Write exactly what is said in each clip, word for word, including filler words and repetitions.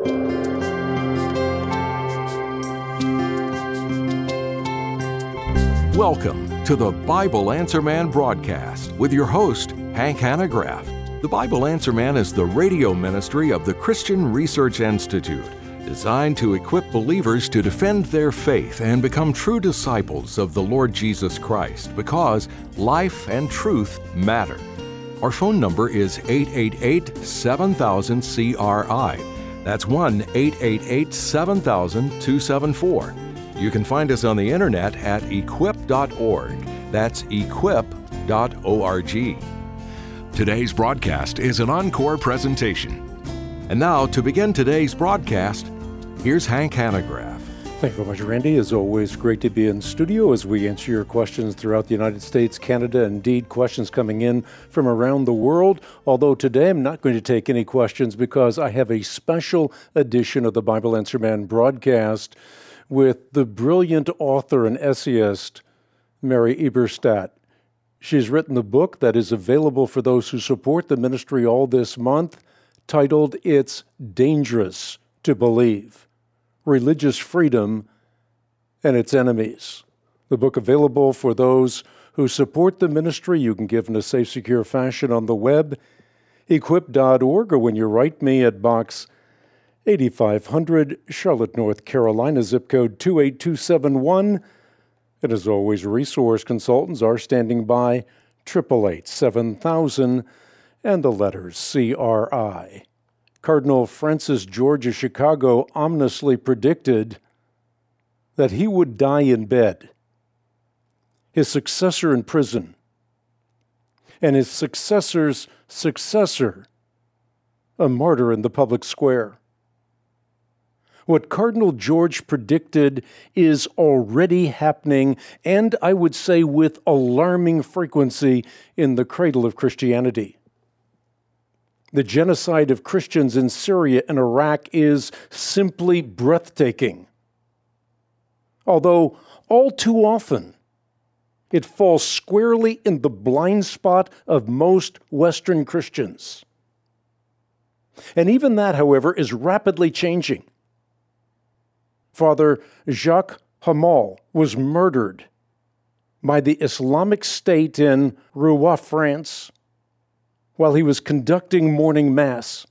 Welcome to the Bible Answer Man broadcast with your host, Hank Hanegraaff. The Bible Answer Man is the radio ministry of the Christian Research Institute, designed to equip believers to defend their faith and become true disciples of the Lord Jesus Christ, because life and truth matter. Our phone number is eight eight eight, seven thousand, C R I. That's one eight eight eight, seven thousand, two seven four. You can find us on the internet at equip dot org. That's equip dot org. Today's broadcast is an encore presentation. And now, to begin today's broadcast, here's Hank Hanegraaff. Thank you very much, Randy. As always, great to be in studio as we answer your questions throughout the United States, Canada, indeed questions coming in from around the world. Although today I'm not going to take any questions because I have a special edition of the Bible Answer Man broadcast with the brilliant author and essayist, Mary Eberstadt. She's written the book that is available for those who support the ministry all this month, titled It's Dangerous to Believe: Religious Freedom and Its Enemies. The book available for those who support the ministry. You can give in a safe, secure fashion on the web, equip dot org, or when you write me at Box eighty-five hundred, Charlotte, North Carolina, zip code two eight two seven one. And as always, resource consultants are standing by, eight eight eight, seven thousand, and the letters C R I. Cardinal Francis George of Chicago ominously predicted that he would die in bed, his successor in prison, and his successor's successor a martyr in the public square. What Cardinal George predicted is already happening, and I would say with alarming frequency, in the cradle of Christianity. The genocide of Christians in Syria and Iraq is simply breathtaking. Although all too often, it falls squarely in the blind spot of most Western Christians. And even that, however, is rapidly changing. Father Jacques Hamal was murdered by the Islamic State in Rouen, France, while he was conducting morning mass.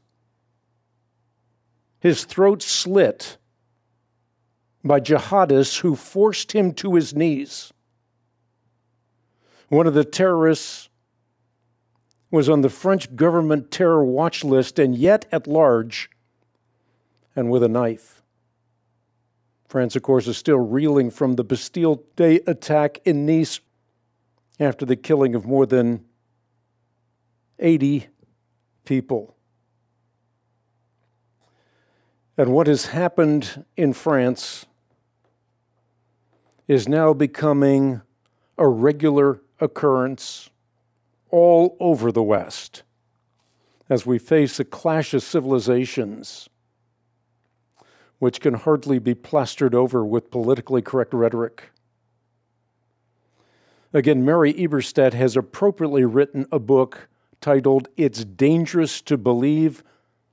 His throat slit by jihadists who forced him to his knees. One of the terrorists was on the French government terror watch list and yet at large, and with a knife. France, of course, is still reeling from the Bastille Day attack in Nice after the killing of more than eighty people. And what has happened in France is now becoming a regular occurrence all over the West as we face a clash of civilizations which can hardly be plastered over with politically correct rhetoric. Again, Mary Eberstadt has appropriately written a book titled It's Dangerous to Believe,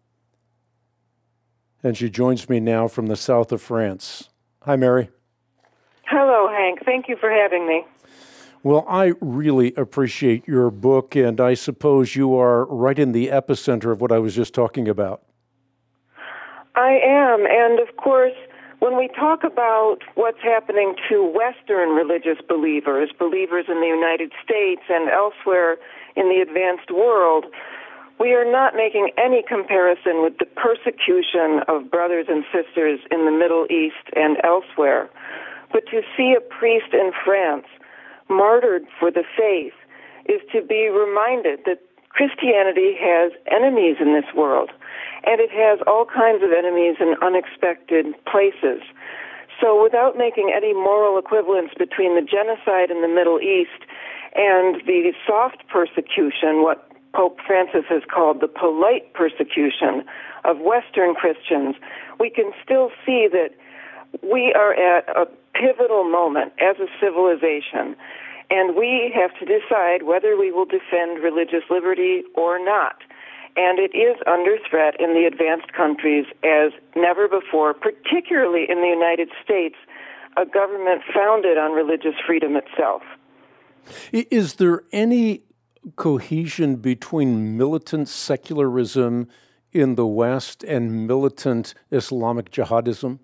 and she joins me now from the south of France. Hi, Mary. Hello, Hank. Thank you for having me. Well, I really appreciate your book, and I suppose you are right in the epicenter of what I was just talking about. I am, and of course, when we talk about what's happening to Western religious believers, believers in the United States and elsewhere in the advanced world, we are not making any comparison with the persecution of brothers and sisters in the Middle East and elsewhere. But to see a priest in France martyred for the faith is to be reminded that Christianity has enemies in this world, and it has all kinds of enemies in unexpected places. So without making any moral equivalence between the genocide in the Middle East and the soft persecution, what Pope Francis has called the polite persecution of Western Christians, we can still see that we are at a pivotal moment as a civilization, and we have to decide whether we will defend religious liberty or not. and it is under threat in the advanced countries as never before, particularly in the United States, a government founded on religious freedom itself. Is there any cohesion between militant secularism in the West and militant Islamic jihadism?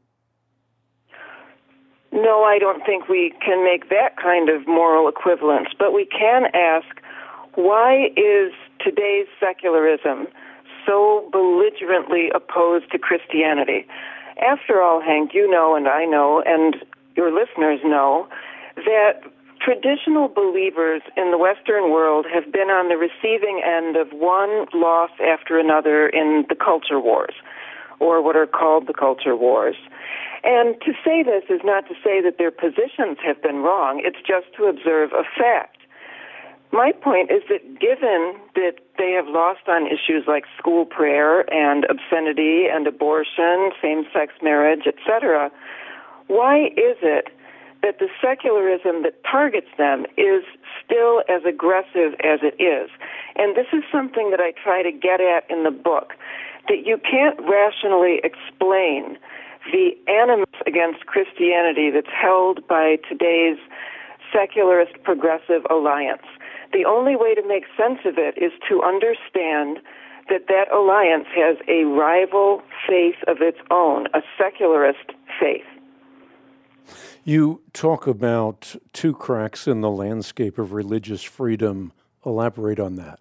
No, I don't think we can make that kind of moral equivalence, but we can ask, why is today's secularism so belligerently opposed to Christianity? After all, Hank, you know and I know, and your listeners know, that traditional believers in the Western world have been on the receiving end of one loss after another in the culture wars, or what are called the culture wars. And to say this is not to say that their positions have been wrong, it's just to observe a fact. My point is that given that they have lost on issues like school prayer and obscenity and abortion, same-sex marriage, et cetera, why is it that the secularism that targets them is still as aggressive as it is? And this is something that I try to get at in the book, that you can't rationally explain the animus against Christianity that's held by today's secularist progressive alliance. The only way to make sense of it is to understand that that alliance has a rival faith of its own, a secularist faith. You talk about two cracks in the landscape of religious freedom. Elaborate on that.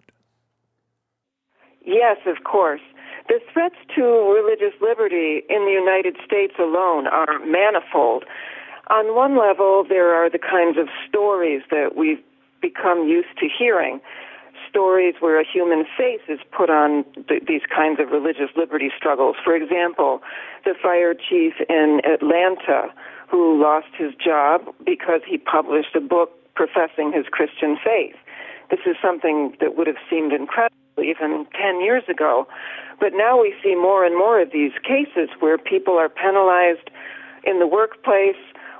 Yes, of course. The threats to religious liberty in the United States alone are manifold. On one level, there are the kinds of stories that we've become used to hearing, stories where a human face is put on th- these kinds of religious liberty struggles. For example, the fire chief in Atlanta who lost his job because he published a book professing his Christian faith. This is something that would have seemed incredible even ten years ago. But now we see more and more of these cases where people are penalized in the workplace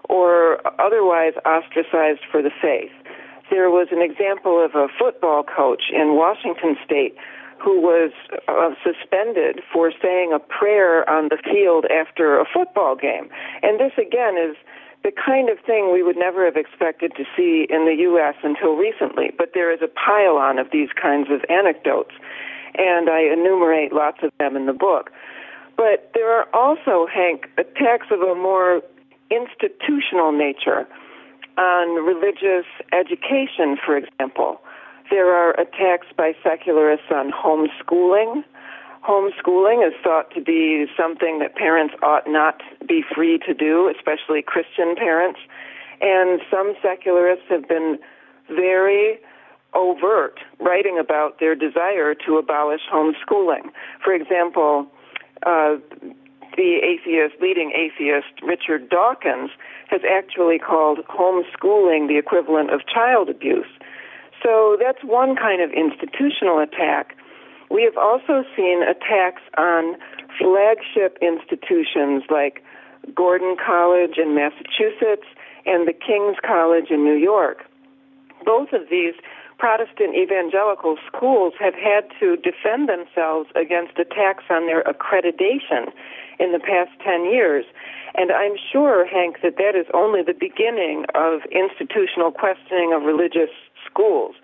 or otherwise ostracized for the faith. There was an example of a football coach in Washington State who was uh, suspended for saying a prayer on the field after a football game. And this, again, is the kind of thing we would never have expected to see in the U S until recently. But there is a pile-on of these kinds of anecdotes, and I enumerate lots of them in the book. But there are also, Hank, attacks of a more institutional nature on religious education, for example. There are attacks by secularists on homeschooling. Homeschooling is thought to be something that parents ought not be free to do, especially Christian parents. And some secularists have been very overt, writing about their desire to abolish homeschooling. For example, uh, the atheist, leading atheist Richard Dawkins has actually called homeschooling the equivalent of child abuse. So that's one kind of institutional attack. We have also seen attacks on flagship institutions like Gordon College in Massachusetts and the King's College in New York. Both of these Protestant evangelical schools have had to defend themselves against attacks on their accreditation in the past ten years. And I'm sure, Hank, that that is only the beginning of institutional questioning of religious schools.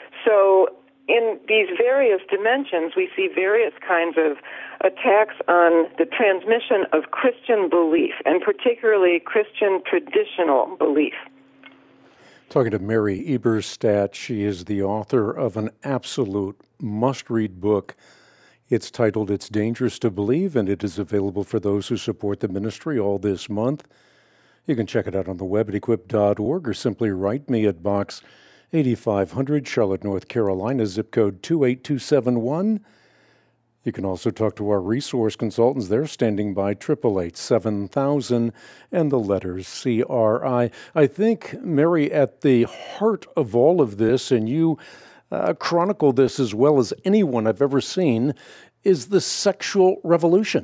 So in these various dimensions, we see various kinds of attacks on the transmission of Christian belief, and particularly Christian traditional belief. Talking to Mary Eberstadt, she is the author of an absolute must-read book. It's titled It's Dangerous to Believe, and it is available for those who support the ministry all this month. You can check it out on the web at equip dot org or simply write me at Box eighty-five hundred, Charlotte, North Carolina, zip code two eight two seven one. You can also talk to our resource consultants. They're standing by, eight eight eight, seven thousand, and the letters C R I. I think, Mary, at the heart of all of this, and you uh, chronicle this as well as anyone I've ever seen, is the sexual revolution.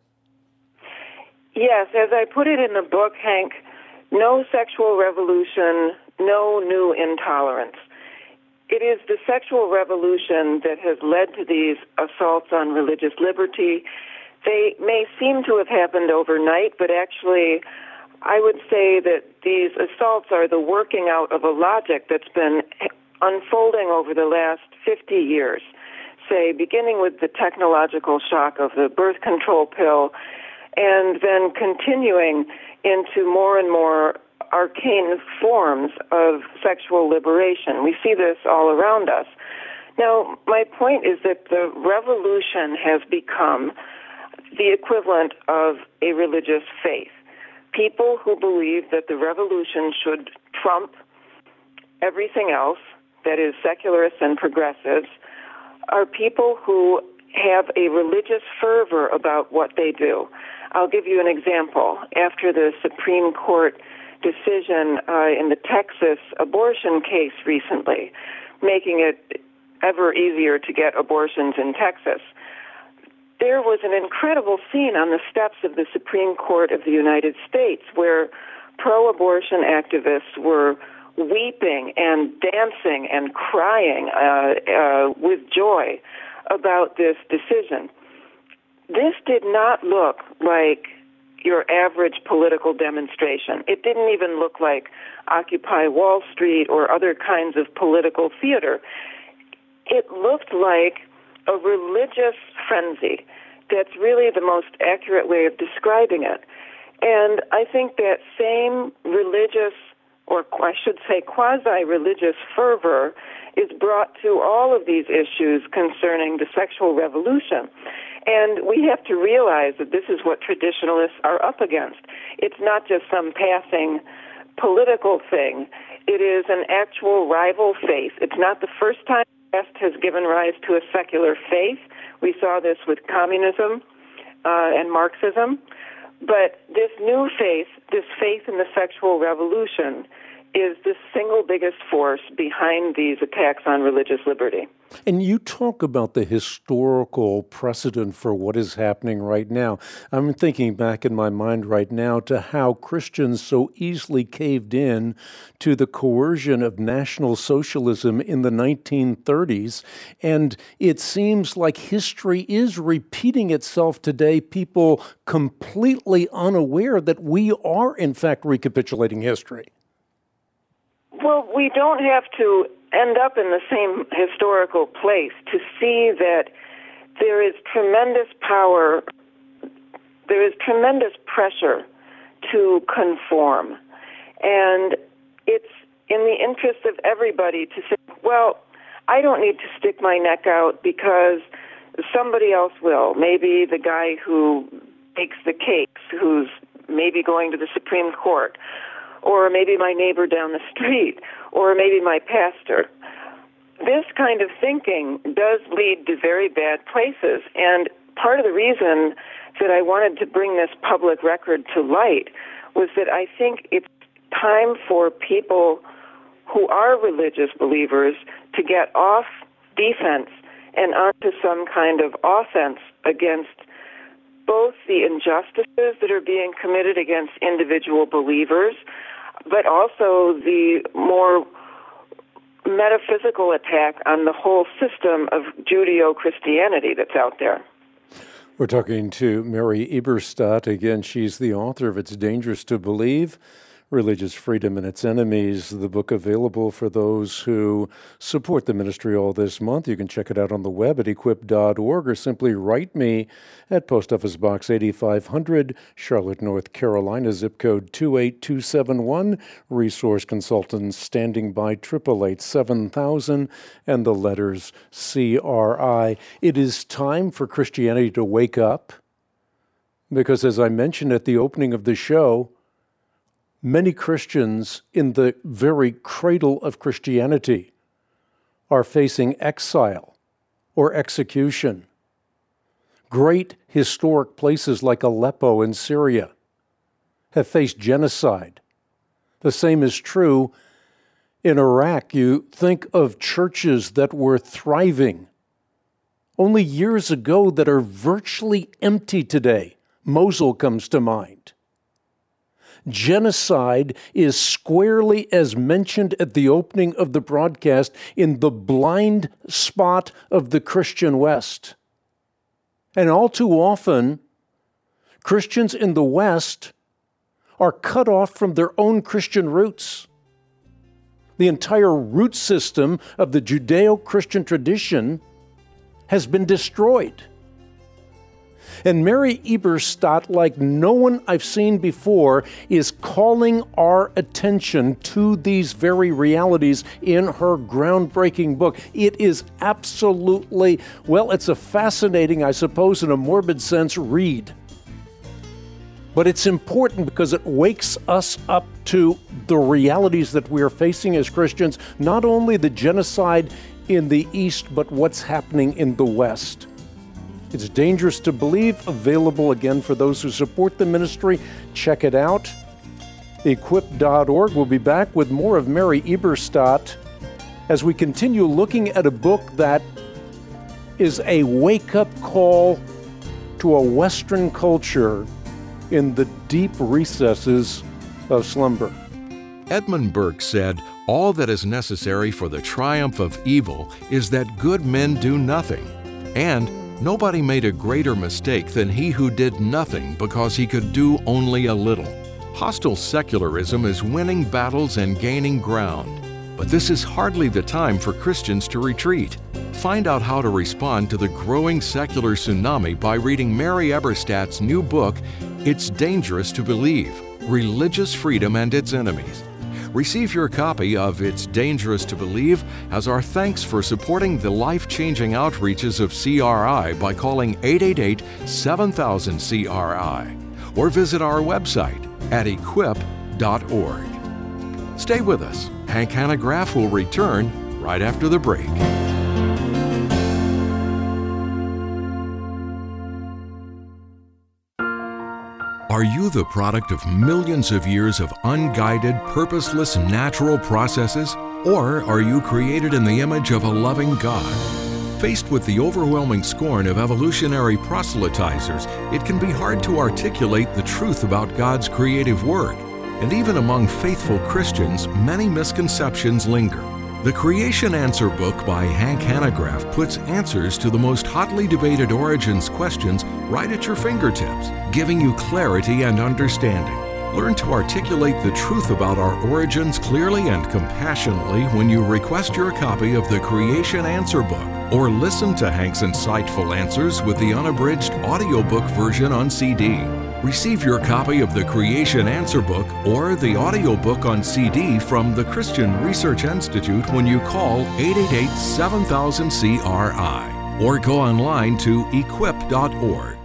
Yes, as I put it in the book, Hank, no sexual revolution, no new intolerance. it is the sexual revolution that has led to these assaults on religious liberty. They may seem to have happened overnight, but actually I would say that these assaults are the working out of a logic that's been unfolding over the last fifty years, say, beginning with the technological shock of the birth control pill, and then continuing into more and more arcane forms of sexual liberation. We see this all around us. Now, my point is that the revolution has become the equivalent of a religious faith. People who believe that the revolution should trump everything else, that is, secularists and progressives, are people who have a religious fervor about what they do. I'll give you an example. After the Supreme Court decision uh, in the Texas abortion case recently, making it ever easier to get abortions in Texas, there was an incredible scene on the steps of the Supreme Court of the United States where pro-abortion activists were weeping and dancing and crying uh, uh, with joy about this decision. This did not look like your average political demonstration. It didn't even look like Occupy Wall Street or other kinds of political theater. It looked like a religious frenzy. That's really the most accurate way of describing it. And I think that same religious, or I should say quasi-religious fervor is brought to all of these issues concerning the sexual revolution. And we have to realize that this is what traditionalists are up against. It's not just some passing political thing. It is an actual rival faith. It's not the first time the West has given rise to a secular faith. We saw this with communism uh, and Marxism. But this new faith, this faith in the sexual revolution, is the single biggest force behind these attacks on religious liberty. And you talk about the historical precedent for what is happening right now. I'm thinking back in my mind right now to how Christians so easily caved in to the coercion of National Socialism in the nineteen thirties. And it seems like history is repeating itself today, people completely unaware that we are, in fact, recapitulating history. Well, we don't have to end up in the same historical place to see that there is tremendous power, there is tremendous pressure to conform. And it's in the interest of everybody to say, well, I don't need to stick my neck out because somebody else will. Maybe the guy who bakes the cakes, who's maybe going to the Supreme Court, or maybe my neighbor down the street, or maybe my pastor. This kind of thinking does lead to very bad places, and part of the reason that I wanted to bring this public record to light was that I think it's time for people who are religious believers to get off defense and onto some kind of offense against both the injustices that are being committed against individual believers, but also the more metaphysical attack on the whole system of Judeo-Christianity that's out there. We're talking to Mary Eberstadt. Again, she's the author of It's Dangerous to Believe, Religious Freedom and Its Enemies, the book available for those who support the ministry all this month. You can check it out on the web at equip dot org or simply write me at Post Office Box eighty-five hundred, Charlotte, North Carolina, zip code two eight two seven one. Resource consultants standing by, eight eight eight, seven thousand, and the letters C R I. It is time for Christianity to wake up because, as I mentioned at the opening of the show, many Christians in the very cradle of Christianity are facing exile or execution. Great historic places like Aleppo in Syria have faced genocide. The same is true in Iraq. You think of churches that were thriving only years ago that are virtually empty today. Mosul comes to mind. genocide is squarely as mentioned at the opening of the broadcast in the blind spot of the Christian West. And all too often, Christians in the West are cut off from their own Christian roots. The entire root system of the Judeo-Christian tradition has been destroyed. And Mary Eberstadt, like no one I've seen before, is calling our attention to these very realities in her groundbreaking book. It is absolutely, well, it's a fascinating, I suppose, in a morbid sense, read. But it's important because it wakes us up to the realities that we are facing as Christians, not only the genocide in the East, but what's happening in the West. It's Dangerous to Believe, available again for those who support the ministry. Check it out. equip dot org. We'll be back with more of Mary Eberstadt as we continue looking at a book that is a wake-up call to a Western culture in the deep recesses of slumber. Edmund Burke said, "All that is necessary for the triumph of evil is that good men do nothing." And nobody made a greater mistake than he who did nothing because he could do only a little. Hostile secularism is winning battles and gaining ground. But this is hardly the time for Christians to retreat. Find out how to respond to the growing secular tsunami by reading Mary Eberstadt's new book, It's Dangerous to Believe: Religious Freedom and Its Enemies. Receive your copy of It's Dangerous to Believe as our thanks for supporting the life-changing outreaches of C R I by calling eight eight eight, seven thousand, C R I or visit our website at equip dot org. Stay with us. Hank Hanegraaff will return right after the break. Are you the product of millions of years of unguided, purposeless, natural processes? Or are you created in the image of a loving God? Faced with the overwhelming scorn of evolutionary proselytizers, it can be hard to articulate the truth about God's creative work. And even among faithful Christians, many misconceptions linger. The Creation Answer book by Hank Hanegraaff puts answers to the most hotly debated origins questions right at your fingertips, giving you clarity and understanding. Learn to articulate the truth about our origins clearly and compassionately when you request your copy of the Creation Answer book, or listen to Hank's insightful answers with the unabridged audiobook version on C D. Receive your copy of the Creation Answer book or the audiobook on C D from the Christian Research Institute when you call eight eight eight, seven thousand, C R I or go online to equip dot org.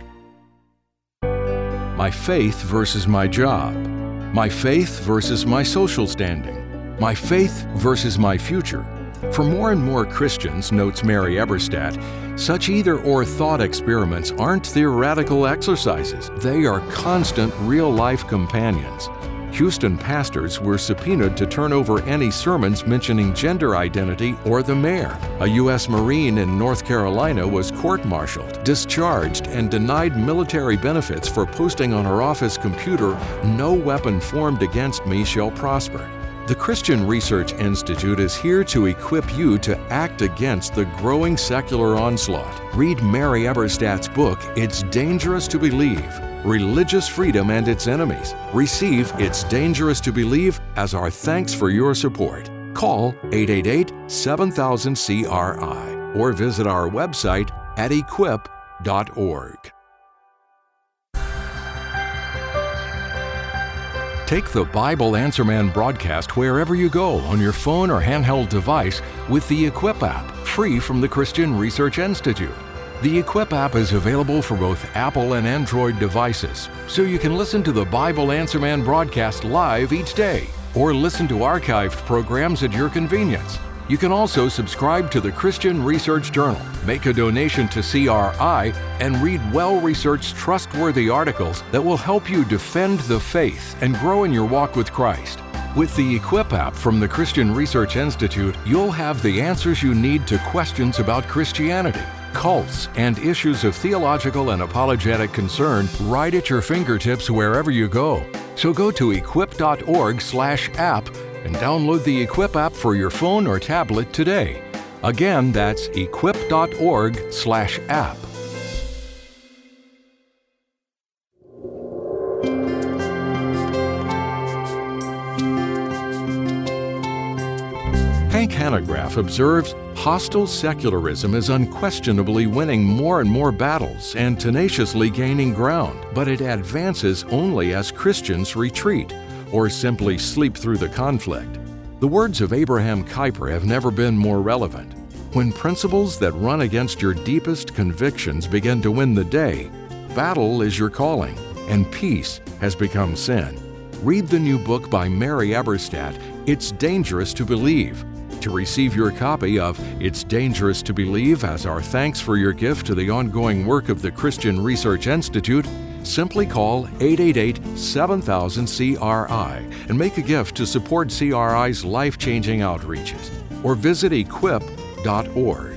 My faith versus my job. My faith versus my social standing. My faith versus my future. For more and more Christians, notes Mary Eberstadt, such either-or thought experiments aren't theoretical exercises. They are constant, real-life companions. Houston pastors were subpoenaed to turn over any sermons mentioning gender identity or the mayor. A U S Marine in North Carolina was court-martialed, discharged, and denied military benefits for posting on her office computer, "No weapon formed against me shall prosper." The Christian Research Institute is here to equip you to act against the growing secular onslaught. Read Mary Eberstadt's book, It's Dangerous to Believe: Religious Freedom and Its Enemies. Receive It's Dangerous to Believe as our thanks for your support. Call eight eight eight, seven thousand, C R I or visit our website at equip dot org. Take the Bible Answer Man broadcast wherever you go on your phone or handheld device with the Equip app, free from the Christian Research Institute. The Equip app is available for both Apple and Android devices, so you can listen to the Bible Answer Man broadcast live each day, or listen to archived programs at your convenience. You can also subscribe to the Christian Research Journal, make a donation to C R I, and read well-researched, trustworthy articles that will help you defend the faith and grow in your walk with Christ. With the Equip app from the Christian Research Institute, you'll have the answers you need to questions about Christianity, cults, and issues of theological and apologetic concern right at your fingertips wherever you go. So go to equip.org slash app and download the Equip app for your phone or tablet today. Again, that's equip.org slash app. Hank Hanegraaff observes hostile secularism is unquestionably winning more and more battles and tenaciously gaining ground, but it advances only as Christians retreat or simply sleep through the conflict. The words of Abraham Kuyper have never been more relevant. When principles that run against your deepest convictions begin to win the day, battle is your calling, and peace has become sin. Read the new book by Mary Eberstadt, It's Dangerous to Believe. To receive your copy of It's Dangerous to Believe as our thanks for your gift to the ongoing work of the Christian Research Institute, simply call eight eight eight, seven thousand, C R I and make a gift to support C R I's life-changing outreaches, or visit equip dot org.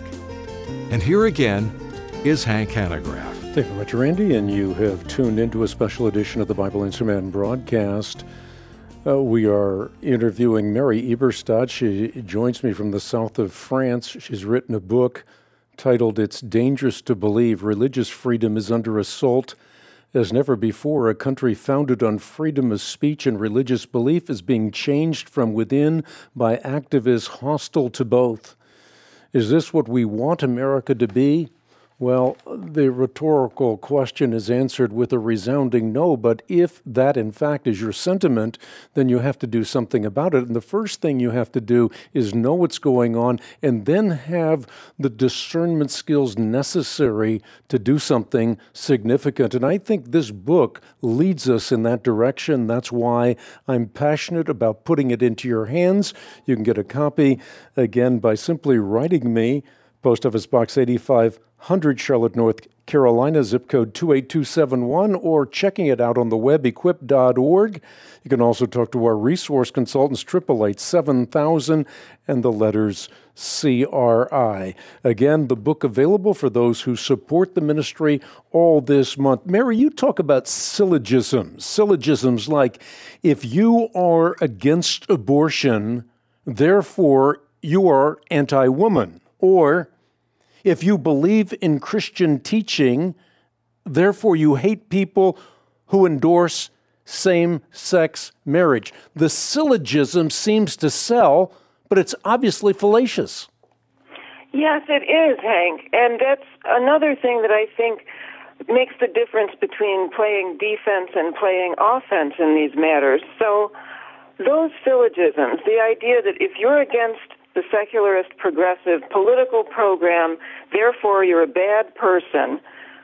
And here again is Hank Hanegraaff. Thank you very much, Randy, and you have tuned into a special edition of the Bible Answer Man broadcast. Uh, we are interviewing Mary Eberstadt. She joins me from the south of France. She's written a book titled It's Dangerous to Believe, Religious Freedom is Under Assault. As never before, a country founded on freedom of speech and religious belief is being changed from within by activists hostile to both. Is this what we want America to be? Well, the rhetorical question is answered with a resounding no, but if that, in fact, is your sentiment, then you have to do something about it. And the first thing you have to do is know what's going on and then have the discernment skills necessary to do something significant. And I think this book leads us in that direction. That's why I'm passionate about putting it into your hands. You can get a copy, again, by simply writing me, Post Office Box eighty-five hundred, Charlotte, North Carolina, zip code two eight two seven one, or checking it out on the web, equip dot org. You can also talk to our resource consultants, eight eight eight, seven thousand, and the letters C R I. Again, the book available for those who support the ministry all this month. Mary, you talk about syllogisms. Syllogisms like, if you are against abortion, therefore you are anti-woman. Or, if you believe in Christian teaching, therefore you hate people who endorse same-sex marriage. The syllogism seems to sell, but it's obviously fallacious. Yes, it is, Hank. And that's another thing that I think makes the difference between playing defense and playing offense in these matters. So those syllogisms, the idea that if you're against the secularist progressive political program, therefore you're a bad person,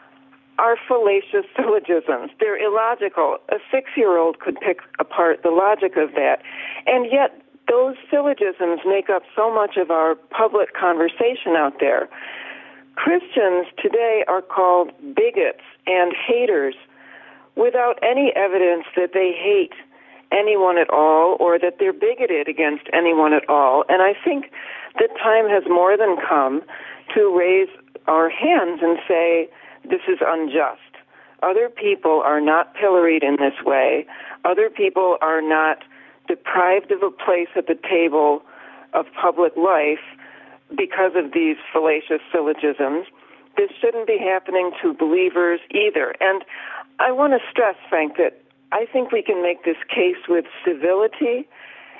are fallacious syllogisms. They're illogical. A six-year-old could pick apart the logic of that. And yet those syllogisms make up so much of our public conversation out there. Christians today are called bigots and haters without any evidence that they hate anyone at all, or that they're bigoted against anyone at all. And I think the time has more than come to raise our hands and say, this is unjust. Other people are not pilloried in this way. Other people are not deprived of a place at the table of public life because of these fallacious syllogisms. This shouldn't be happening to believers either. And I want to stress, Frank, that I think we can make this case with civility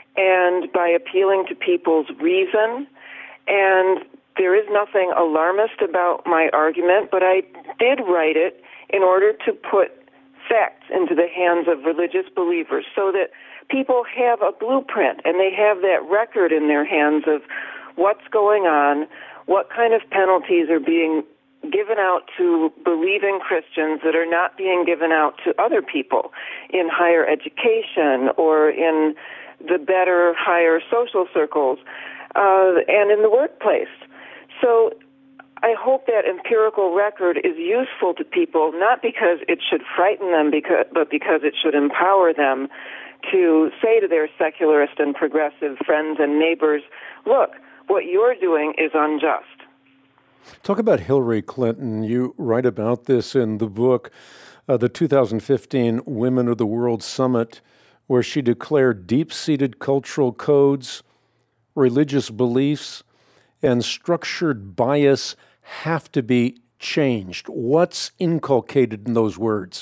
and by appealing to people's reason. And there is nothing alarmist about my argument, but I did write it in order to put facts into the hands of religious believers so that people have a blueprint and they have that record in their hands of what's going on, what kind of penalties are being given out to believing Christians that are not being given out to other people in higher education or in the better, higher social circles uh, and in the workplace. So I hope that empirical record is useful to people, not because it should frighten them, because, but because it should empower them to say to their secularist and progressive friends and neighbors, look, what you're doing is unjust. Talk about Hillary Clinton. You write about this in the book. uh, the two thousand fifteen Women of the World Summit, where she declared deep-seated cultural codes, religious beliefs, and structured bias have to be changed. What's inculcated in those words?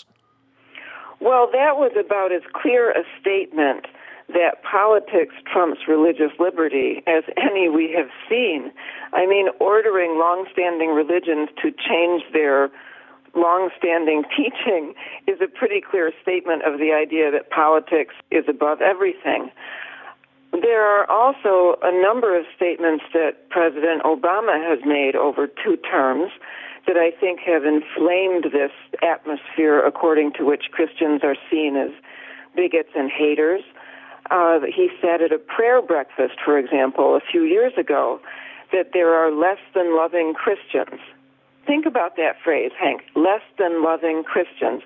Well, that was about as clear a statement that politics trumps religious liberty as any we have seen. I mean, ordering long-standing religions to change their long-standing teaching is a pretty clear statement of the idea that politics is above everything. There are also a number of statements that President Obama has made over two terms that I think have inflamed this atmosphere according to which Christians are seen as bigots and haters. Uh, he said at a prayer breakfast, for example, a few years ago, that there are less than loving Christians. Think about that phrase, Hank, less than loving Christians.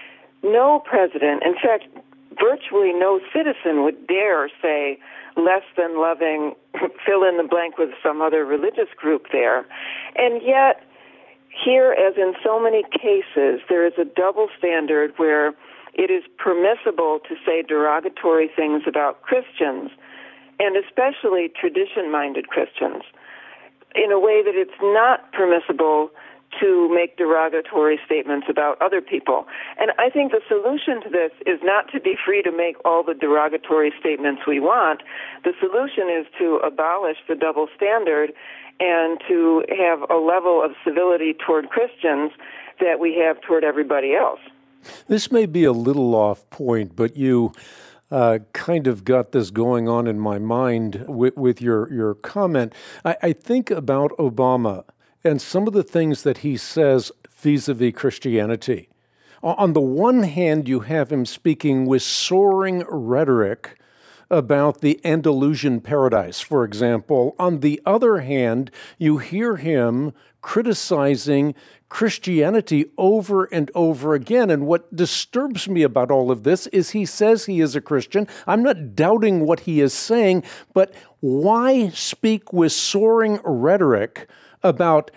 No president, in fact, virtually no citizen would dare say less than loving, fill in the blank with some other religious group there. And yet, here, as in so many cases, there is a double standard where it is permissible to say derogatory things about Christians, and especially tradition-minded Christians, in a way that it's not permissible to make derogatory statements about other people. And I think the solution to this is not to be free to make all the derogatory statements we want. The solution is to abolish the double standard and to have a level of civility toward Christians that we have toward everybody else. This may be a little off point, but you uh, kind of got this going on in my mind with, with your, your comment. I, I think about Obama and some of the things that he says vis-a-vis Christianity. On the one hand, you have him speaking with soaring rhetoric about the Andalusian paradise, for example. On the other hand, you hear him criticizing Christianity over and over again. And what disturbs me about all of this is he says he is a Christian. I'm not doubting what he is saying, but why speak with soaring rhetoric about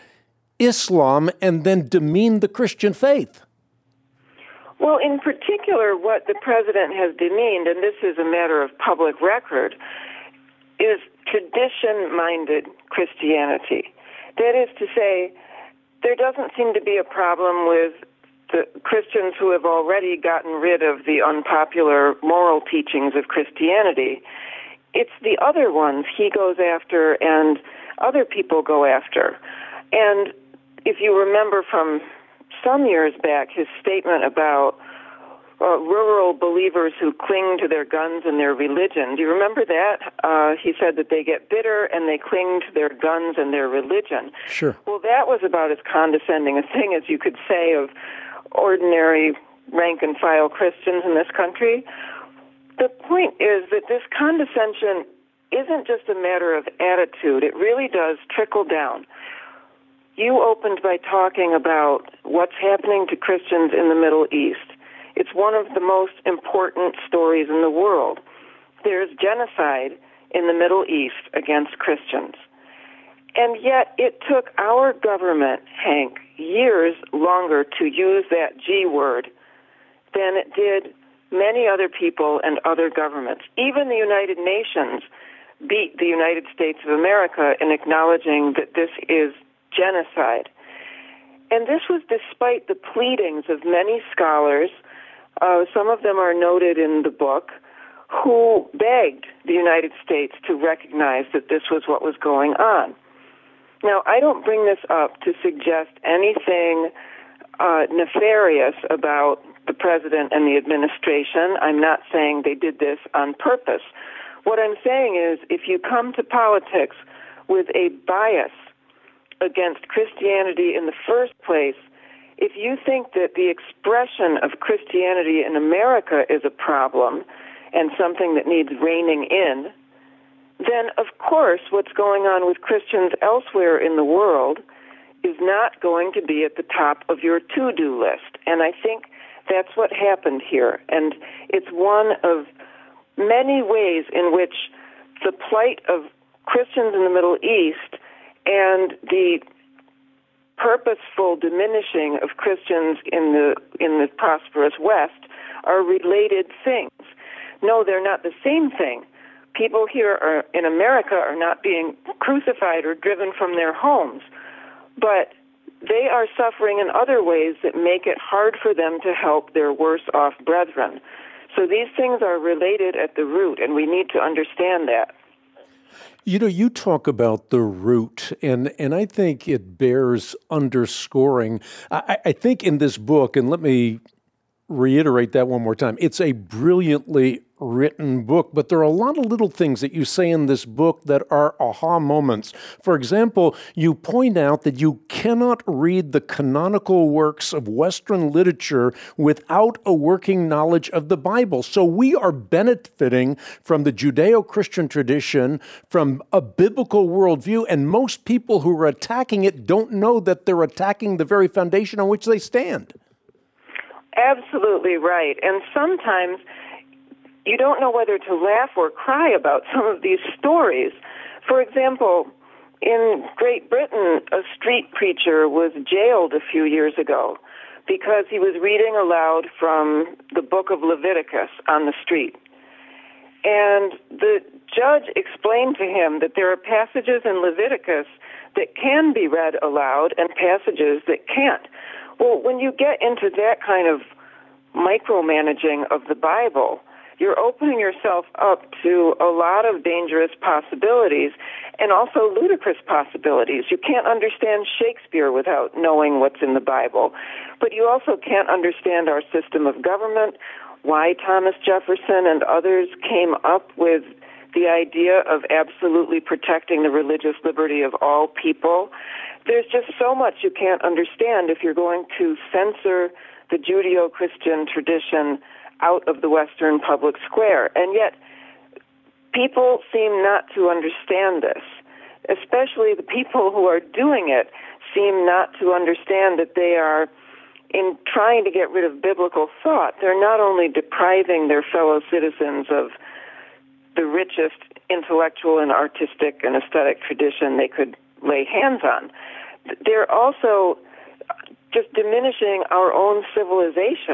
Islam and then demean the Christian faith? Well, in particular, what the president has demeaned, and this is a matter of public record, is tradition-minded Christianity. That is to say, there doesn't seem to be a problem with the Christians who have already gotten rid of the unpopular moral teachings of Christianity. It's the other ones he goes after and other people go after. And if you remember from some years back, his statement about uh, rural believers who cling to their guns and their religion. Do you remember that? Uh, he said that they get bitter and they cling to their guns and their religion. Sure. Well, that was about as condescending a thing as you could say of ordinary rank-and-file Christians in this country. The point is that this condescension isn't just a matter of attitude. It really does trickle down. You opened by talking about what's happening to Christians in the Middle East. It's one of the most important stories in the world. There's genocide in the Middle East against Christians. And yet it took our government, Hank, years longer to use that G word than it did many other people and other governments. Even the United Nations beat the United States of America in acknowledging that this is genocide. And this was despite the pleadings of many scholars, uh, some of them are noted in the book, who begged the United States to recognize that this was what was going on. Now, I don't bring this up to suggest anything uh, nefarious about the president and the administration. I'm not saying they did this on purpose. What I'm saying is, if you come to politics with a bias against Christianity in the first place, if you think that the expression of Christianity in America is a problem and something that needs reining in, then of course what's going on with Christians elsewhere in the world is not going to be at the top of your to-do list. And I think that's what happened here. And it's one of many ways in which the plight of Christians in the Middle East and the purposeful diminishing of Christians in the in the prosperous West are related things. No, they're not the same thing. People here are, in America are not being crucified or driven from their homes, but they are suffering in other ways that make it hard for them to help their worse-off brethren. So these things are related at the root, and we need to understand that. You know, you talk about the root, and, and I think it bears underscoring. I, I think in this book, and let me reiterate that one more time, it's a brilliantly written book, but there are a lot of little things that you say in this book that are aha moments. For example, you point out that you cannot read the canonical works of Western literature without a working knowledge of the Bible. So we are benefiting from the Judeo-Christian tradition, from a biblical worldview, and most people who are attacking it don't know that they're attacking the very foundation on which they stand. Absolutely right. And sometimes you don't know whether to laugh or cry about some of these stories. For example, in Great Britain, a street preacher was jailed a few years ago because he was reading aloud from the book of Leviticus on the street. And the judge explained to him that there are passages in Leviticus that can be read aloud and passages that can't. Well, when you get into that kind of micromanaging of the Bible, you're opening yourself up to a lot of dangerous possibilities and also ludicrous possibilities. You can't understand Shakespeare without knowing what's in the Bible. But you also can't understand our system of government, why Thomas Jefferson and others came up with the idea of absolutely protecting the religious liberty of all people. There's just so much you can't understand if you're going to censor the Judeo-Christian tradition out of the Western public square. And yet, people seem not to understand this. Especially the people who are doing it seem not to understand that they are, in trying to get rid of biblical thought, they're not only depriving their fellow citizens of the richest intellectual and artistic and aesthetic tradition they could lay hands on, they're also just diminishing our own civilization.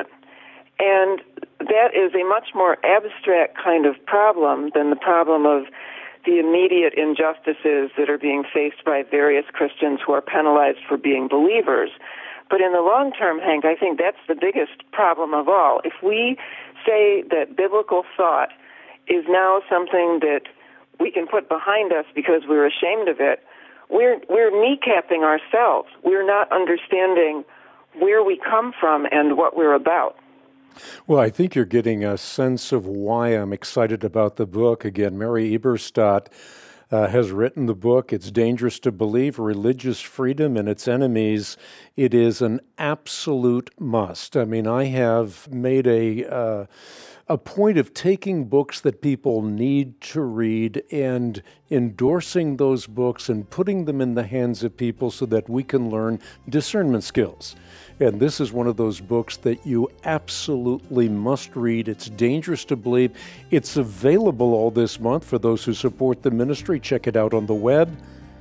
And that is a much more abstract kind of problem than the problem of the immediate injustices that are being faced by various Christians who are penalized for being believers. But in the long term, Hank, I think that's the biggest problem of all. If we say that biblical thought is now something that we can put behind us because we're ashamed of it, we're we're kneecapping ourselves. We're not understanding where we come from and what we're about. Well, I think you're getting a sense of why I'm excited about the book. Again, Mary Eberstadt uh, has written the book, It's Dangerous to Believe, Religious Freedom and Its Enemies. It is an absolute must. I mean, I have made a... Uh, a point of taking books that people need to read and endorsing those books and putting them in the hands of people so that we can learn discernment skills. And this is one of those books that you absolutely must read. It's Dangerous to Believe. It's available all this month for those who support the ministry. Check it out on the web,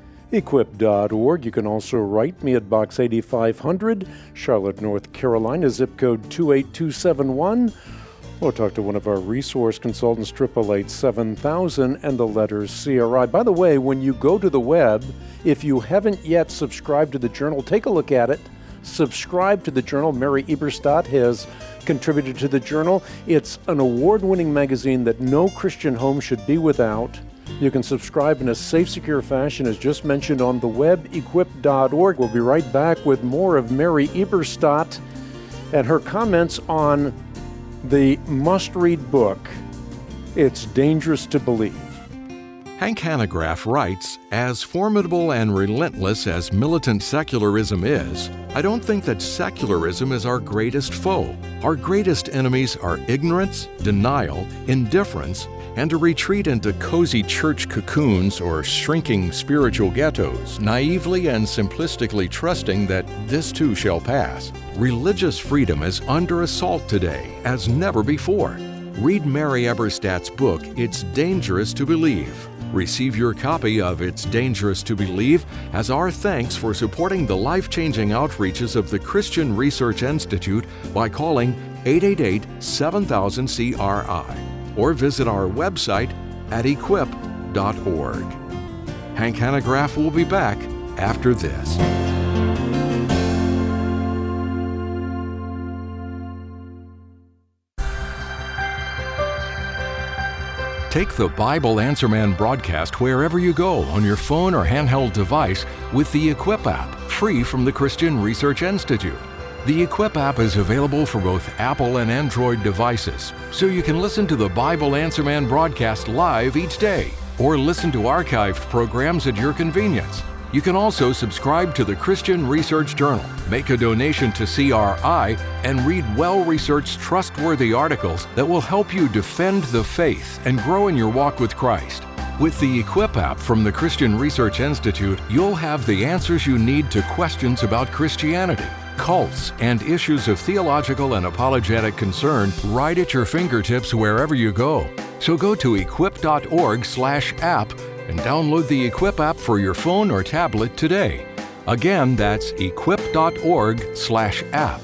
equip dot org. You can also write me at Box eighty-five hundred, Charlotte, North Carolina, zip code two eight two seven one. Or talk to one of our resource consultants, eight eight eight, seven thousand, and the letters C R I. By the way, when you go to the web, if you haven't yet subscribed to the journal, take a look at it. Subscribe to the journal. Mary Eberstadt has contributed to the journal. It's an award-winning magazine that no Christian home should be without. You can subscribe in a safe, secure fashion, as just mentioned, on the web, equip dot org. We'll be right back with more of Mary Eberstadt and her comments on the must-read book, It's Dangerous to Believe. Hank Hanegraaff writes, as formidable and relentless as militant secularism is, I don't think that secularism is our greatest foe. Our greatest enemies are ignorance, denial, indifference, and a retreat into cozy church cocoons or shrinking spiritual ghettos, naively and simplistically trusting that this too shall pass. Religious freedom is under assault today, as never before. Read Mary Eberstadt's book, It's Dangerous to Believe. Receive your copy of It's Dangerous to Believe as our thanks for supporting the life-changing outreaches of the Christian Research Institute by calling eight eight eight, seven thousand, C R I or visit our website at equip dot org. Hank Hanegraaff will be back after this. Take the Bible Answer Man broadcast wherever you go on your phone or handheld device with the Equip app, free from the Christian Research Institute. The Equip app is available for both Apple and Android devices, so you can listen to the Bible Answer Man broadcast live each day or listen to archived programs at your convenience. You can also subscribe to the Christian Research Journal, make a donation to C R I, and read well-researched, trustworthy articles that will help you defend the faith and grow in your walk with Christ. With the Equip app from the Christian Research Institute, you'll have the answers you need to questions about Christianity, cults, and issues of theological and apologetic concern right at your fingertips wherever you go. So go to equip dot org slash app and download the Equip app for your phone or tablet today. Again, that's equip dot org slash app.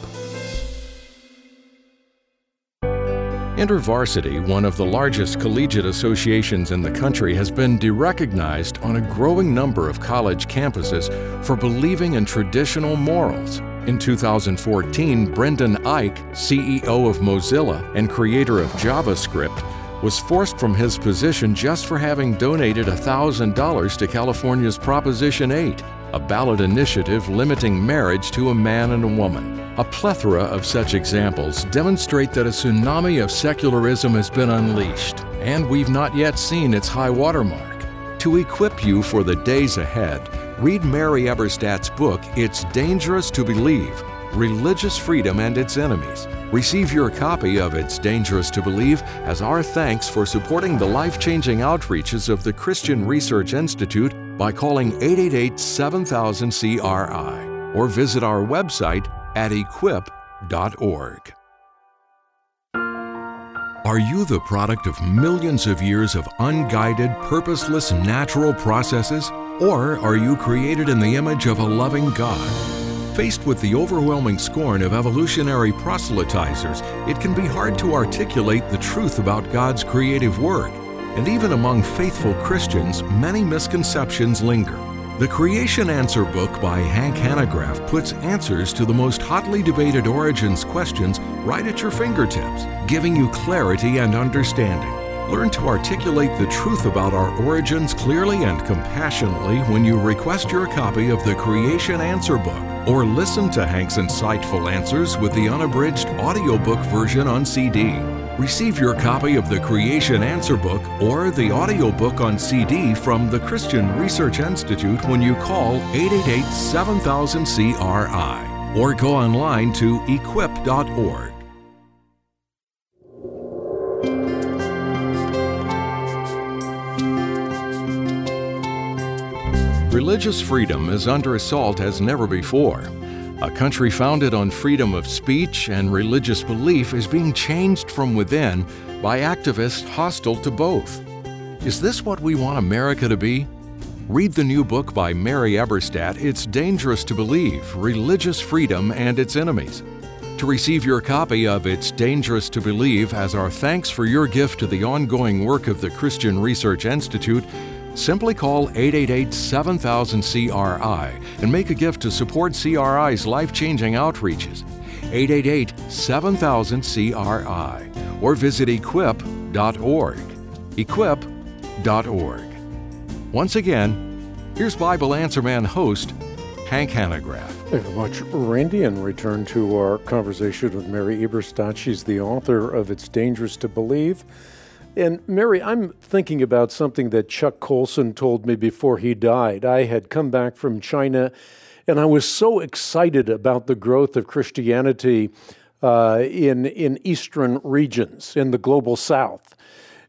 InterVarsity, one of the largest collegiate associations in the country, has been derecognized on a growing number of college campuses for believing in traditional morals. In two thousand fourteen, Brendan Eich, C E O of Mozilla and creator of JavaScript, was forced from his position just for having donated one thousand dollars to California's Proposition eight, a ballot initiative limiting marriage to a man and a woman. A plethora of such examples demonstrate that a tsunami of secularism has been unleashed, and we've not yet seen its high watermark. To equip you for the days ahead, read Mary Eberstadt's book, It's Dangerous to Believe: Religious Freedom and Its Enemies. Receive your copy of It's Dangerous to Believe as our thanks for supporting the life-changing outreaches of the Christian Research Institute by calling eight eight eight, seven thousand, C R I or visit our website at equip dot org. Are you the product of millions of years of unguided, purposeless, natural processes? Or are you created in the image of a loving God? Faced with the overwhelming scorn of evolutionary proselytizers, it can be hard to articulate the truth about God's creative work. And even among faithful Christians, many misconceptions linger. The Creation Answer book by Hank Hanegraaff puts answers to the most hotly debated origins questions right at your fingertips, giving you clarity and understanding. Learn to articulate the truth about our origins clearly and compassionately when you request your copy of the Creation Answer book, or listen to Hank's insightful answers with the unabridged audiobook version on C D. Receive your copy of the Creation Answer book or the audiobook on C D from the Christian Research Institute when you call eight eight eight, seven thousand, C R I or go online to equip dot org. Religious freedom is under assault as never before. A country founded on freedom of speech and religious belief is being changed from within by activists hostile to both. Is this what we want America to be? Read the new book by Mary Eberstadt, It's Dangerous to Believe: Religious Freedom and Its Enemies. To receive your copy of It's Dangerous to Believe as our thanks for your gift to the ongoing work of the Christian Research Institute, simply call eight eight eight, seven thousand, C R I and make a gift to support C R I's life-changing outreaches. eight eight eight, seven thousand, C R I or visit equip dot org. equip dot org. Once again, here's Bible Answer Man host Hank Hanegraaff. Thank you very much, Randy, and return to our conversation with Mary Eberstadt. She's the author of It's Dangerous to Believe. And Mary, I'm thinking about something that Chuck Colson told me before he died. I had come back from China, and I was so excited about the growth of Christianity uh, in, in eastern regions, in the global south.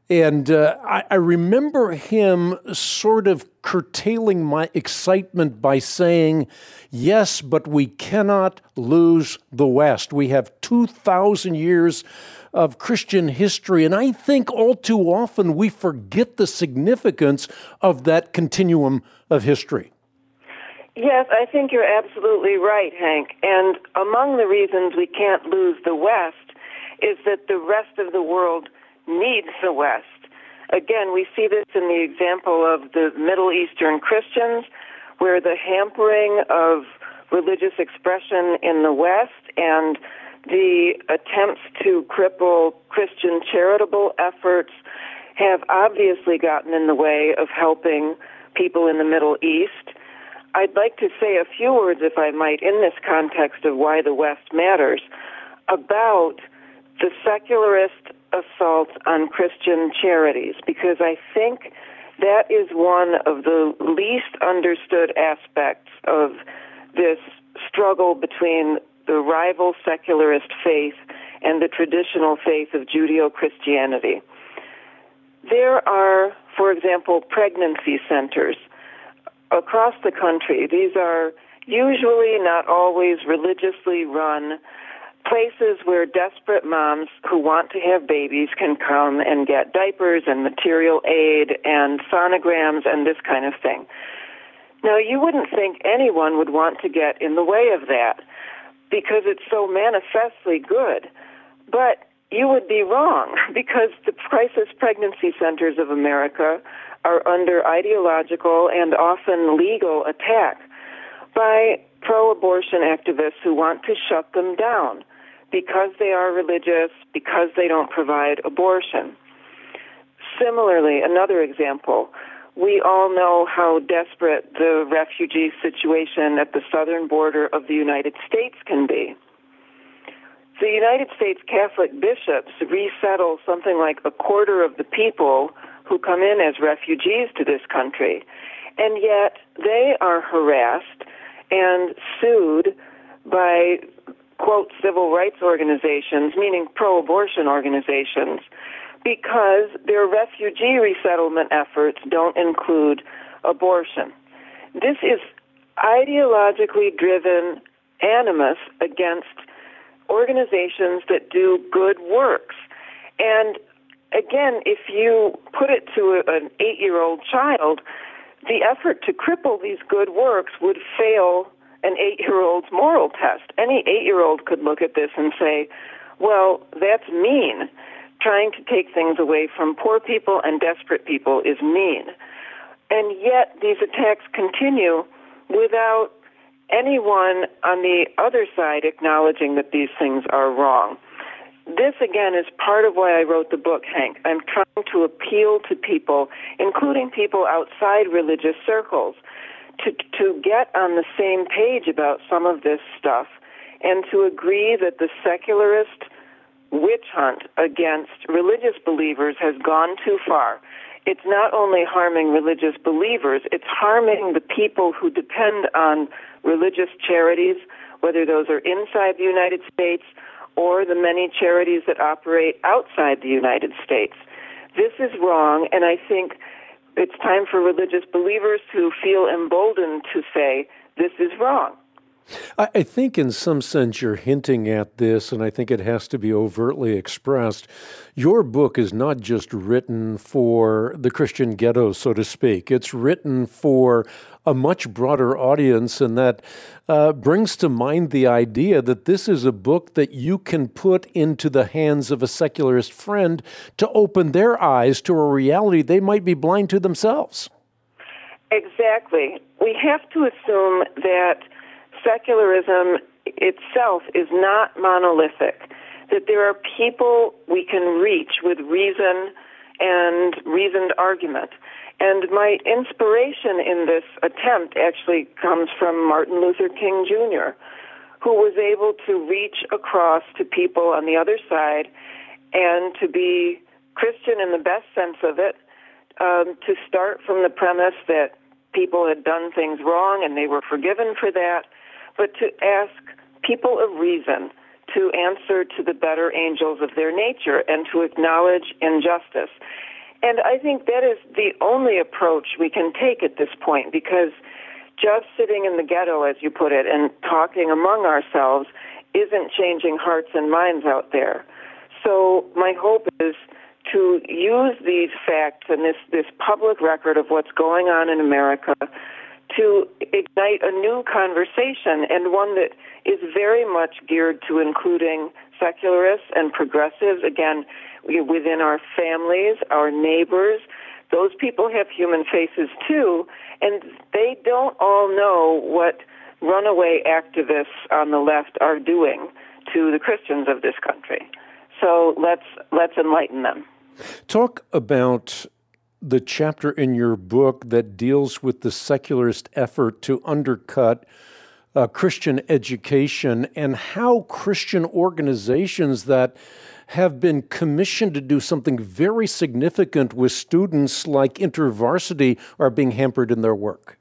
And uh, I, I remember him sort of curtailing my excitement by saying, yes, but we cannot lose the West. We have two thousand years of Christian history, and I think all too often we forget the significance of that continuum of history. Yes, I think you're absolutely right, Hank. And among the reasons we can't lose the West is that the rest of the world needs the West. Again, we see this in the example of the Middle Eastern Christians, where the hampering of religious expression in the West and the attempts to cripple Christian charitable efforts have obviously gotten in the way of helping people in the Middle East. I'd like to say a few words, if I might, in this context of why the West matters, about the secularist assault on Christian charities, because I think that is one of the least understood aspects of this struggle between the rival secularist faith and the traditional faith of Judeo-Christianity. There are, for example, pregnancy centers across the country. These are usually, not always, religiously run places where desperate moms who want to have babies can come and get diapers and material aid and sonograms and this kind of thing. Now, you wouldn't think anyone would want to get in the way of that because it's so manifestly good. But you would be wrong, because the crisis pregnancy centers of America are under ideological and often legal attack by pro-abortion activists who want to shut them down because they are religious, because they don't provide abortion. Similarly, another example, we all know how desperate the refugee situation at the southern border of the United States can be. The United States Catholic bishops resettle something like a quarter of the people who come in as refugees to this country, and yet they are harassed and sued by, quote, civil rights organizations, meaning pro-abortion organizations, because their refugee resettlement efforts don't include abortion. This is ideologically driven animus against organizations that do good works. And again, if you put it to a, an eight-year-old child, the effort to cripple these good works would fail an eight-year-old's moral test. Any eight-year-old could look at this and say, well, that's mean. Trying to take things away from poor people and desperate people is mean. And yet these attacks continue without anyone on the other side acknowledging that these things are wrong. This, again, is part of why I wrote the book, Hank. I'm trying to appeal to people, including people outside religious circles, to, to get on the same page about some of this stuff and to agree that the secularist witch hunt against religious believers has gone too far. It's not only harming religious believers, it's harming the people who depend on religious charities, whether those are inside the United States or the many charities that operate outside the United States. This is wrong, and I think it's time for religious believers to feel emboldened to say, this is wrong. I think in some sense you're hinting at this, and I think it has to be overtly expressed. Your book is not just written for the Christian ghetto, so to speak. It's written for a much broader audience, and that uh, brings to mind the idea that this is a book that you can put into the hands of a secularist friend to open their eyes to a reality they might be blind to themselves. Exactly. We have to assume that secularism itself is not monolithic, that there are people we can reach with reason and reasoned argument. And my inspiration in this attempt actually comes from Martin Luther King Junior, who was able to reach across to people on the other side and to be Christian in the best sense of it, um, to start from the premise that people had done things wrong and they were forgiven for that, but to ask people of reason to answer to the better angels of their nature and to acknowledge injustice. And I think that is the only approach we can take at this point, because just sitting in the ghetto, as you put it, and talking among ourselves isn't changing hearts and minds out there. So my hope is to use these facts and this, this public record of what's going on in America to ignite a new conversation, and one that is very much geared to including secularists and progressives, again, within our families, our neighbors. Those people have human faces too, and they don't all know what runaway activists on the left are doing to the Christians of this country. So let's let's enlighten them. Talk about the chapter in your book that deals with the secularist effort to undercut uh, Christian education, and how Christian organizations that have been commissioned to do something very significant with students like InterVarsity are being hampered in their work.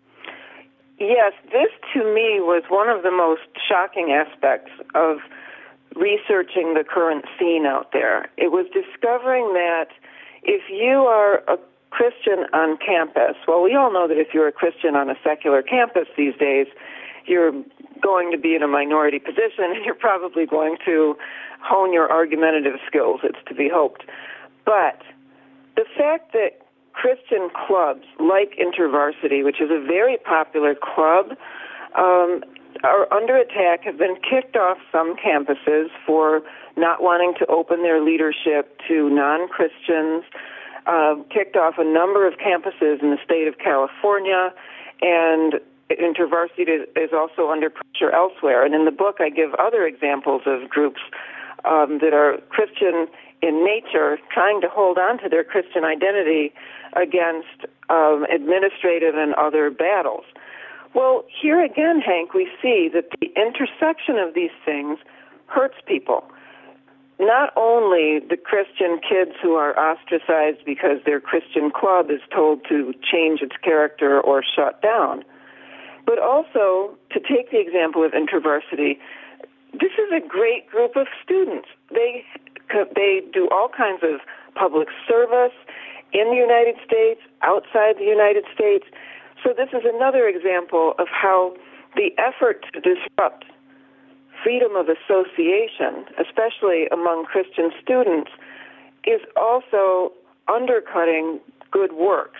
Yes, this to me was one of the most shocking aspects of researching the current scene out there. It was discovering that if you are a Christian on campus, well, we all know that if you're a Christian on a secular campus these days, you're going to be in a minority position, and you're probably going to hone your argumentative skills, it's to be hoped. But the fact that Christian clubs like InterVarsity, which is a very popular club, um, are under attack, have been kicked off some campuses for not wanting to open their leadership to non-Christians, uh, kicked off a number of campuses in the state of California, and InterVarsity is also under pressure elsewhere. And in the book, I give other examples of groups um, that are Christian in nature, trying to hold on to their Christian identity against um, administrative and other battles. Well, here again, Hank, we see that the intersection of these things hurts people. Not only the Christian kids who are ostracized because their Christian club is told to change its character or shut down, but also, to take the example of InterVarsity, this is a great group of students. They they do all kinds of public service in the United States, outside the United States. So this is another example of how the effort to disrupt freedom of association, especially among Christian students, is also undercutting good works.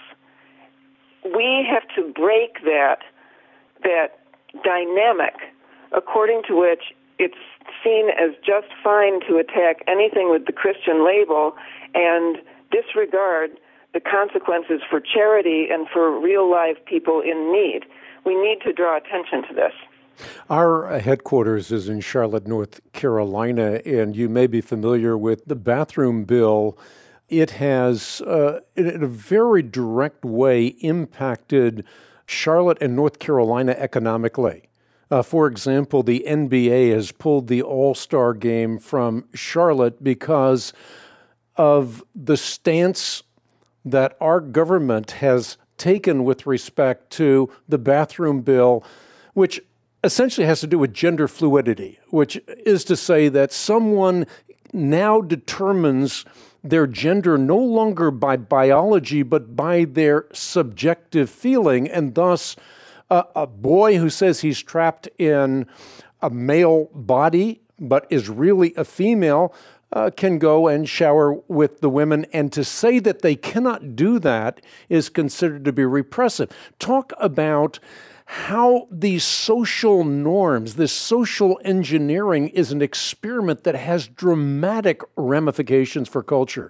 We have to break that that dynamic according to which it's seen as just fine to attack anything with the Christian label and disregard the consequences for charity and for real live people in need. We need to draw attention to this. Our headquarters is in Charlotte, North Carolina, and you may be familiar with the bathroom bill. It has, uh, in a very direct way, impacted Charlotte and North Carolina economically. Uh, for example, the N B A has pulled the All-Star game from Charlotte because of the stance that our government has taken with respect to the bathroom bill, which essentially has to do with gender fluidity, which is to say that someone now determines their gender no longer by biology, but by their subjective feeling, and thus uh, a boy who says he's trapped in a male body but is really a female uh, can go and shower with the women, and to say that they cannot do that is considered to be repressive. Talk about how these social norms, this social engineering, is an experiment that has dramatic ramifications for culture.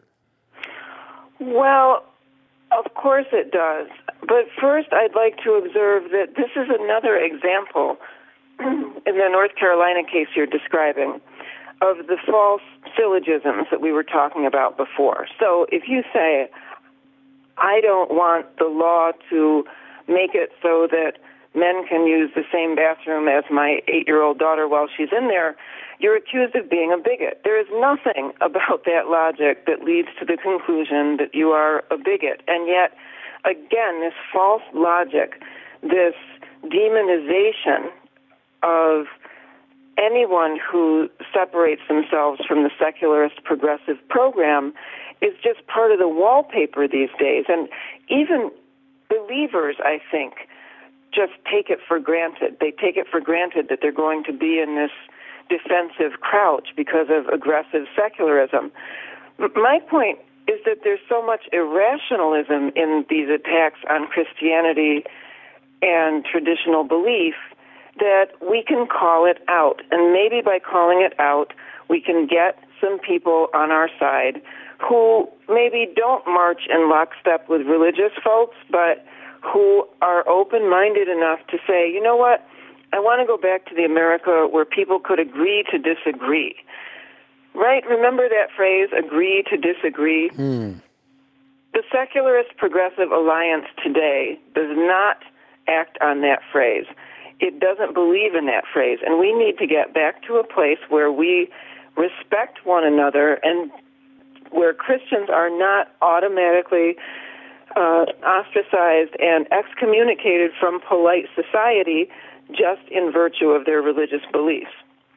Well, of course it does. But first, I'd like to observe that this is another example, in the North Carolina case you're describing, of the false syllogisms that we were talking about before. So if you say, I don't want the law to make it so that men can use the same bathroom as my eight-year-old daughter while she's in there, you're accused of being a bigot. There is nothing about that logic that leads to the conclusion that you are a bigot. And yet, again, this false logic, this demonization of anyone who separates themselves from the secularist progressive program is just part of the wallpaper these days. And even believers, I think, just take it for granted. They take it for granted that they're going to be in this defensive crouch because of aggressive secularism. My point is that there's so much irrationalism in these attacks on Christianity and traditional belief that we can call it out. And maybe by calling it out, we can get some people on our side who maybe don't march in lockstep with religious folks, but who are open-minded enough to say, you know what, I want to go back to the America where people could agree to disagree. Right? Remember that phrase, agree to disagree? Mm. The Secularist Progressive Alliance today does not act on that phrase. It doesn't believe in that phrase. And we need to get back to a place where we respect one another and where Christians are not automatically uh, ostracized and excommunicated from polite society just in virtue of their religious beliefs.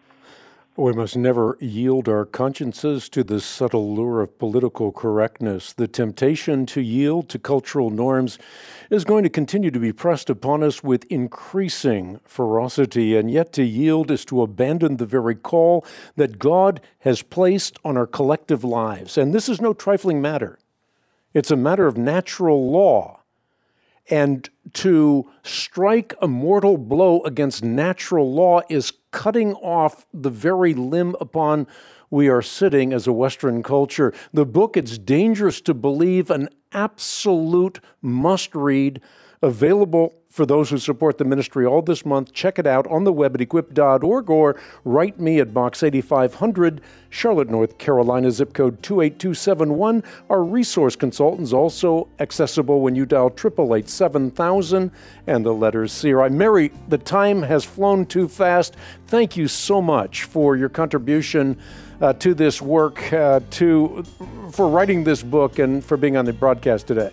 We must never yield our consciences to the subtle lure of political correctness. The temptation to yield to cultural norms is going to continue to be pressed upon us with increasing ferocity, and yet to yield is to abandon the very call that God has placed on our collective lives. And this is no trifling matter. It's a matter of natural law. And to strike a mortal blow against natural law is cutting off the very limb upon we are sitting as a Western culture. The book, It's Dangerous to Believe, an absolute must-read, available for those who support the ministry all this month. Check it out on the web at equip dot org or write me at Box eighty-five hundred, Charlotte, North Carolina, zip code two eight two seven one. Our resource consultant is also accessible when you dial eight eight eight, seven thousand and the letters C R I. Mary, the time has flown too fast. Thank you so much for your contribution uh, to this work, uh, to for writing this book, and for being on the broadcast today.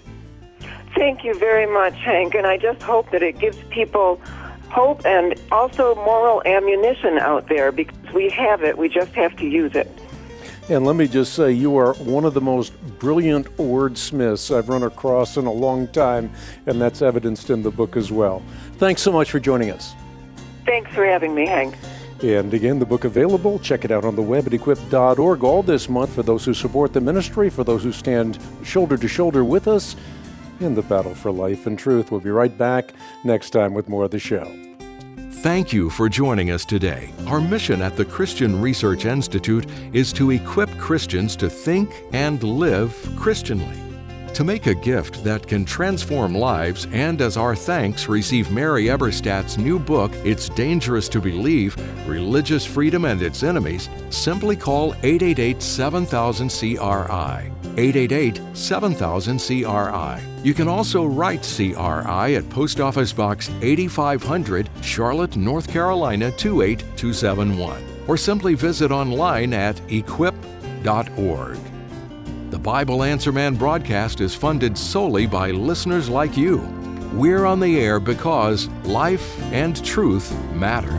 Thank you very much, Hank, and I just hope that it gives people hope and also moral ammunition out there, because we have it, we just have to use it. And let me just say, you are one of the most brilliant wordsmiths I've run across in a long time, and that's evidenced in the book as well. Thanks so much for joining us. Thanks for having me, Hank. And again, the book available. Check it out on the web at equip dot org all this month for those who support the ministry, for those who stand shoulder to shoulder with us in the battle for life and truth. We'll be right back next time with more of the show. Thank you for joining us today. Our mission at the Christian Research Institute is to equip Christians to think and live Christianly. To make a gift that can transform lives, and as our thanks, receive Mary Eberstadt's new book, It's Dangerous to Believe, Religious Freedom and Its Enemies, simply call eight eight eight, seven thousand, C R I. eight eight eight, seven thousand, C R I. You can also write C R I at Post Office Box eighty-five hundred, Charlotte, North Carolina, two eight two seven one. Or simply visit online at equip dot org. The Bible Answer Man broadcast is funded solely by listeners like you. We're on the air because life and truth matter.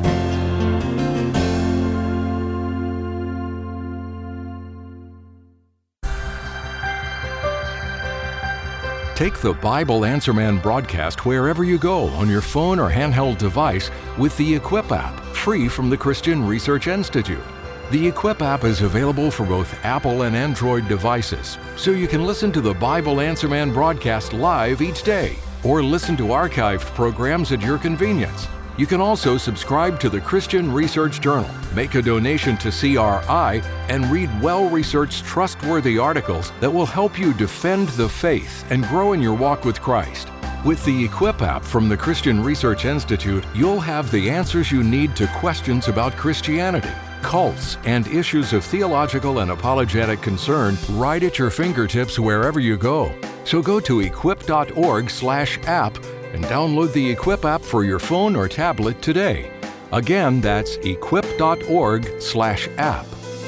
Take the Bible Answer Man broadcast wherever you go on your phone or handheld device with the Equip app, free from the Christian Research Institute. The Equip app is available for both Apple and Android devices, so you can listen to the Bible Answer Man broadcast live each day, or listen to archived programs at your convenience. You can also subscribe to the Christian Research Journal, make a donation to C R I, and read well-researched, trustworthy articles that will help you defend the faith and grow in your walk with Christ. With the Equip app from the Christian Research Institute, you'll have the answers you need to questions about Christianity, cults, and issues of theological and apologetic concern right at your fingertips wherever you go. So go to equip dot org slash app and download the Equip app for your phone or tablet today. Again, that's equip dot org slash app.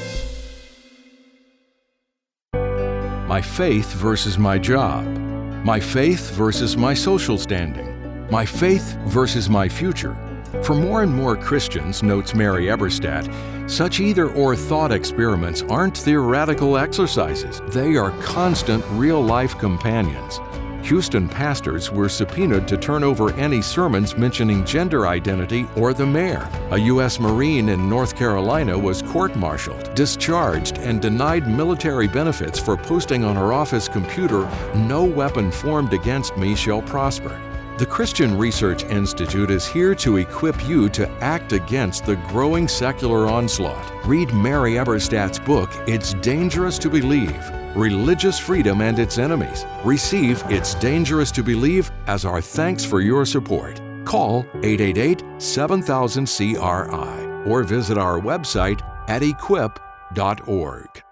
My faith versus my job. My faith versus my social standing. My faith versus my future. For more and more Christians, notes Mary Eberstadt, such either-or thought experiments aren't theoretical exercises. They are constant, real-life companions. Houston pastors were subpoenaed to turn over any sermons mentioning gender identity or the mayor. A U S Marine in North Carolina was court-martialed, discharged, and denied military benefits for posting on her office computer, "No weapon formed against me shall prosper." The Christian Research Institute is here to equip you to act against the growing secular onslaught. Read Mary Eberstadt's book, It's Dangerous to Believe: Religious Freedom and Its Enemies. Receive It's Dangerous to Believe as our thanks for your support. Call eight eight eight, seven thousand, C R I or visit our website at equip dot org.